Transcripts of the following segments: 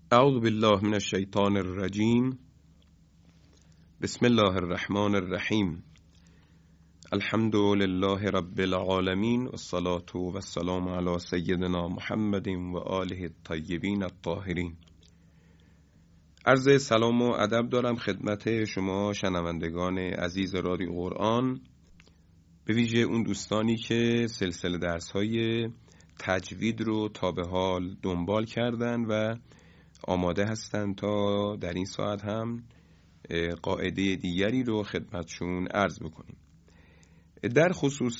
اعوذ بالله من الشیطان الرجیم. بسم الله الرحمن الرحیم. الحمد لله رب العالمین والصلاة والسلام علی سیدنا محمد و آله الطیبین الطاهرین. عرض سلام و ادب دارم خدمت شما شنوندگان عزیز رادیو قرآن، به ویژه اون دوستانی که سلسله درس‌های تجوید رو تا به حال دنبال کردن و آماده هستن تا در این ساعت هم قاعده دیگری رو خدمتشون عرض بکنیم. در خصوص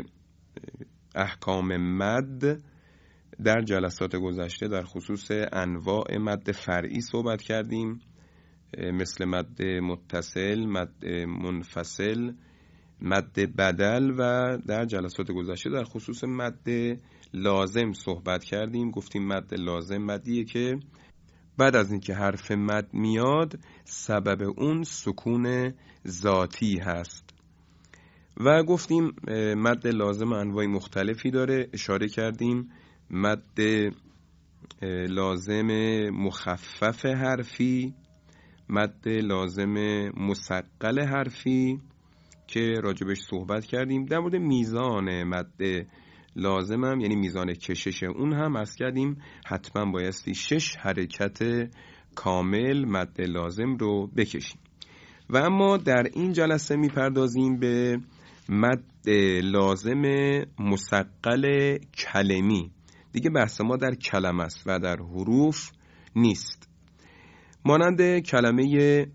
احکام مد در جلسات گذشته در خصوص انواع مد فرعی صحبت کردیم، مثل مد متصل، مد منفصل، مد بدل، و در جلسات گذشته در خصوص مد لازم صحبت کردیم. گفتیم مد لازم مدیه که بعد از اینکه حرف مد میاد سبب اون سکون ذاتی هست. و گفتیم مد لازم انواع مختلفی داره، اشاره کردیم مد لازم مخفف حرفی، مد لازم مثقل حرفی که راجبش صحبت کردیم. در مورد میزان مد لازم هم، یعنی میزان کشش اون هم عرض کردیم حتما بایستی 6 حرکت کامل مد لازم رو بکشیم. و اما در این جلسه میپردازیم به مد لازم مثقل کلمی. دیگه بحث ما در کلمه است و در حروف نیست. مانند کلمه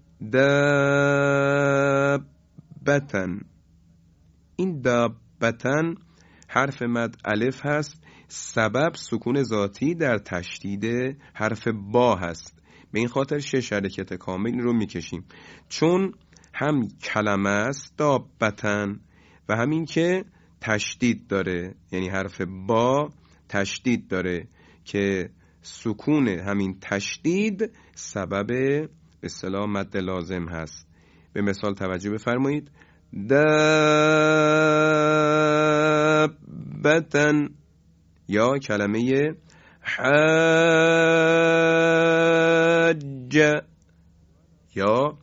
دابتن، این دابتن حرف مد الف هست، سبب سکون ذاتی در تشدید حرف با هست. به این خاطر 6 حرکت کامل رو میکشیم، چون هم کلمه است دابتن و همین که تشدید داره، یعنی حرف با تشدید داره که سکون همین تشدید سبب به اصطلاح مد لازم هست. به مثال توجه بفرمایید. دابتن یا کلمه حاج یا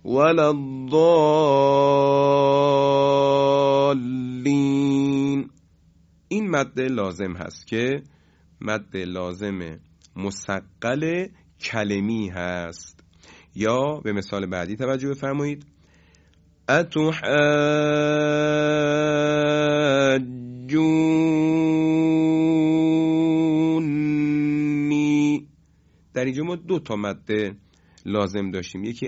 ولضالین، این مد لازم هست که مد لازم مثقل کلمی هست. یا به مثال بعدی توجه بفرمایید. اتحاجونی، در اینجا ما 2 تا مد لازم داشتیم، یکی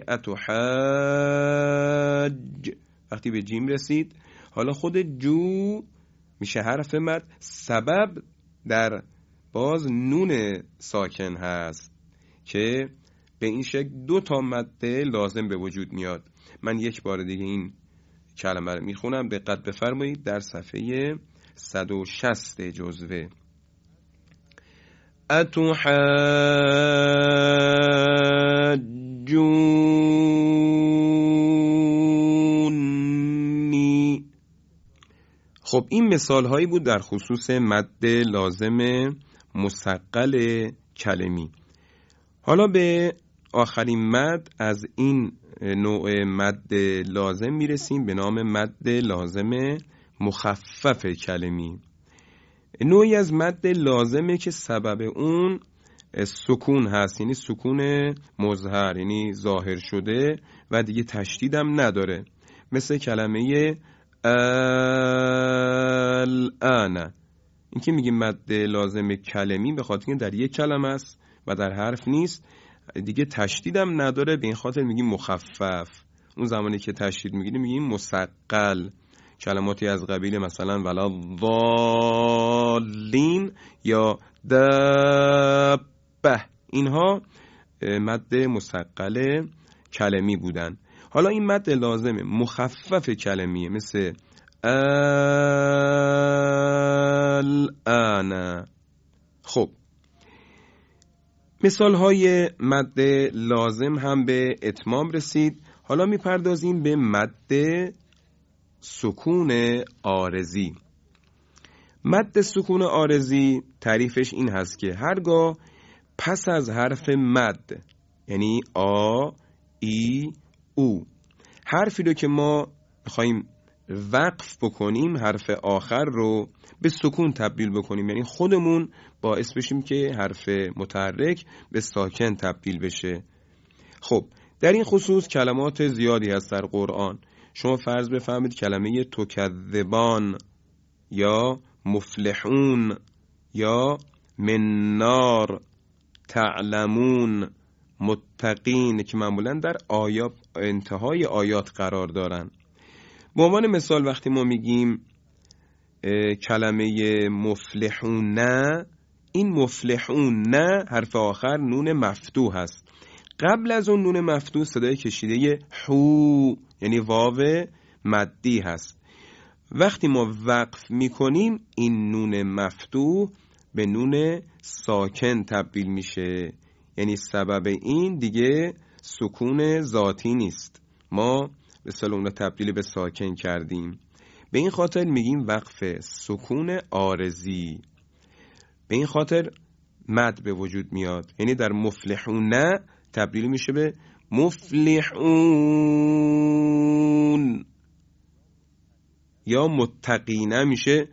اتحاج وقتی به جیم رسید، حالا خود جو میشه حرف مد، سبب در باز نون ساکن هست که به این شکل 2 تا مد لازم به وجود میاد. من یک بار دیگه این کلمه رو میخونم، دقت بفرمایید. در صفحه 160 جزوه اتحاجونی. خب این مثال هایی بود در خصوص مد لازم مثقل کلمی. حالا به آخرین مد از این نوع مد لازم میرسیم به نام مد لازم مخفف کلمی. نوعی از مد لازمه که سبب اون سکون هست، یعنی سکون مظهر، یعنی ظاهر شده و دیگه تشدیدم نداره، مثل کلمه الان. این که میگیم مد لازم کلمی به خاطر اینکه در یک کلمه است و در حرف نیست، دیگه تشدیدم نداره، به این خاطر میگیم مخفف. اون زمانی که تشدید میگیم مثقل. کلماتی از قبیل مثلا ولا ضالین یا دابه، اینها مد مثقل کلمی بودن. حالا این مد لازم مخفف کلمیه، مثل الان. خب مثال های مد لازم هم به اتمام رسید. حالا میپردازیم به مد سکون عارضی. مد سکون عارضی تعریفش این هست که هرگاه پس از حرف مد، یعنی آ، ای، او، حرفی رو که ما میخواییم وقف بکنیم، حرف آخر رو به سکون تبدیل بکنیم، یعنی خودمون باعث بشیم که حرف متحرک به ساکن تبدیل بشه. خب در این خصوص کلمات زیادی هست در قرآن. شما فرض بفهمید کلمه تکذبان یا مفلحون یا منار، تعلمون، متقین که معمولا در انتهای آیات قرار دارن. به عنوان مثال وقتی ما میگیم کلمه مفلحون نه، این مفلحون نه حرف آخر نون مفتوح هست. قبل از اون نون مفتوح صدای کشیده حو، یعنی واو مدی هست. وقتی ما وقف میکنیم این نون مفتوح به نون ساکن تبدیل میشه، یعنی سبب این دیگه سکون ذاتی نیست، ما به اصطلاح تبدیل به ساکن کردیم. به این خاطر میگیم وقف سکون عارضی. به این خاطر مد به وجود میاد، یعنی در مفلحون نه تبدیل میشه به مفلحون، یا متقینه میشه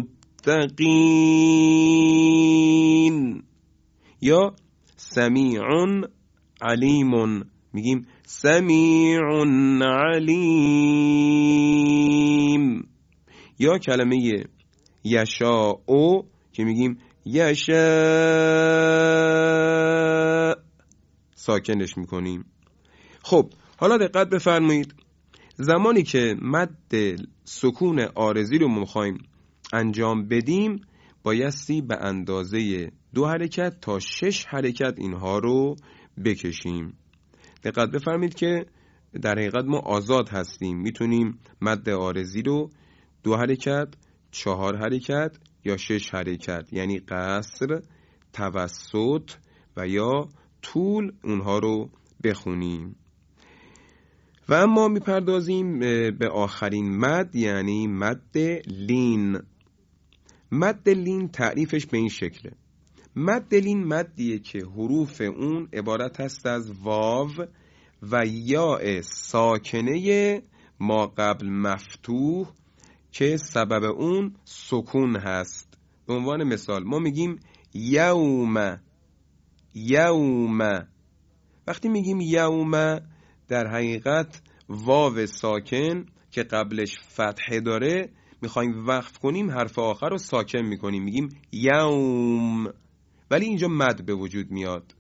متقین، یا سمیعون علیمون میگیم سمیعون علیم، یا کلمه یشاء که میگیم یشاء ساکنش میکنیم. خب حالا دقت بفرمایید، زمانی که مد سکون عارضی رو میخوایم انجام بدیم بایستی به اندازه 2 حرکت تا 6 حرکت اینها رو بکشیم. دقت بفرمایید که در حقیقت ما آزاد هستیم، میتونیم مد عارضی رو 2 حرکت، 4 حرکت یا 6 حرکت، یعنی قصر، توسط و یا طول اونها رو بخونیم. و اما میپردازیم به آخرین مد، یعنی مد لین. مد لین تعریفش به این شکله: مد لین مدیه که حروف اون عبارت است از واو و یاء ساکنه ما قبل مفتوح که سبب اون سکون هست. به عنوان مثال ما میگیم یوم، یوم. وقتی میگیم یوم در حقیقت واو ساکن که قبلش فتحه داره میخوایم وقف کنیم، حرف آخر رو ساکن میکنیم، میگیم یوم، ولی اینجا مد به وجود میاد،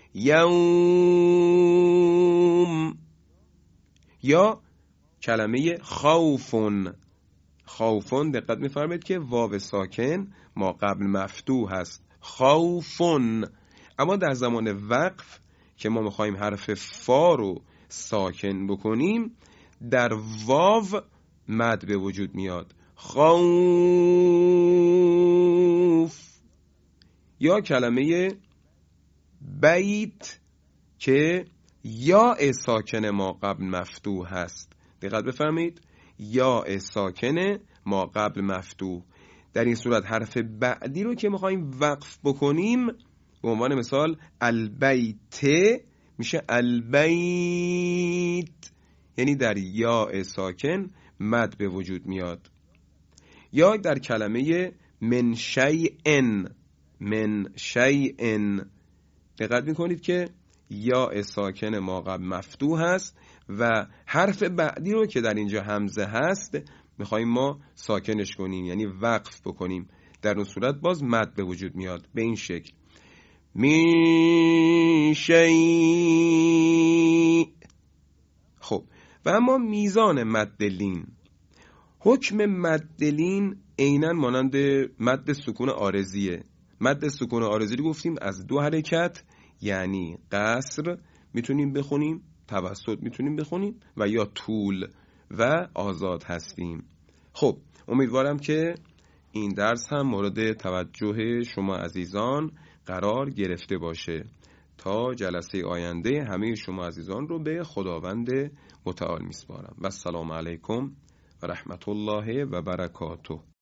یوم. یا کلمه خوفون، خوفون دقت میفرمایید که واو ساکن ما قبل مفتوح هست، خوفون. اما در زمان وقف که ما میخوایم حرف فا رو ساکن بکنیم در واو مد به وجود میاد، خوف. یا کلمه بیت که یا ساکن ما قبل مفتوح هست، دقت بفرمایید، یا ساکن ما قبل مفتوح. در این صورت حرف بعدی رو که میخوایم وقف بکنیم به عنوان مثال البیت میشه البیت، یعنی در یا ساکن مد به وجود میاد. یا در کلمه من شیئن، من شیئن دقت میکنید که یا ساکن ما قبل مفتوح هست و حرف بعدی رو که در اینجا همزه هست میخواییم ما ساکنش کنیم، یعنی وقف بکنیم. در اون صورت باز مد به وجود میاد به این شکل: من شیء. خب و اما میزان مد لین، حکم مد لین عیناً مانند مد سکون عارضیه. مد سکون عارضی رو گفتیم از 2 حرکت، یعنی قصر میتونیم بخونیم، توسط میتونیم بخونیم و یا طول و آزاد هستیم. خب امیدوارم که این درس هم مورد توجه شما عزیزان قرار گرفته باشه. تا جلسه آینده همه شما عزیزان رو به خداوند متعال میسپارم و السلام علیکم و رحمت الله و برکاته.